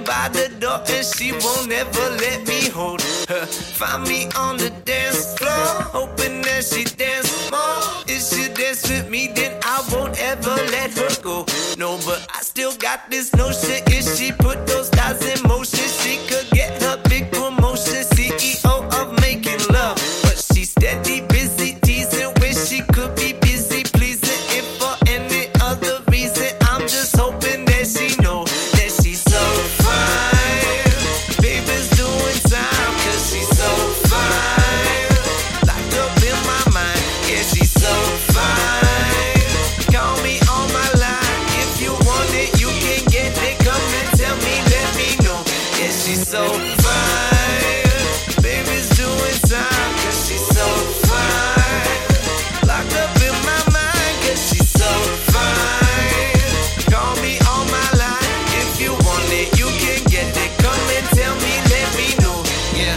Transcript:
waiting by the door and she won't ever let me hold her. Find me on the dance floor, hoping that she dance more. If she dance with me, then I won't ever let her go. No, but I still got this notion. If she put those styles in motion, she could get her big promotion. CEO of making love, but she steady busy teasing when she could be busy pleasing. If for any other reason, I'm just hoping that she know that she's so fine. Baby's doing time, cause she's so fine. Locked up in my mind, yeah, she's so fine. Call me on my line, if you want it, you can get it. Come and tell me, let me know. Yeah, she's so fine. Baby's doing time, cause she's so fine. Locked up in my mind, cause she's so fine. Call me on my line, if you want it, you can get it. Come and tell me, let me know. Yeah.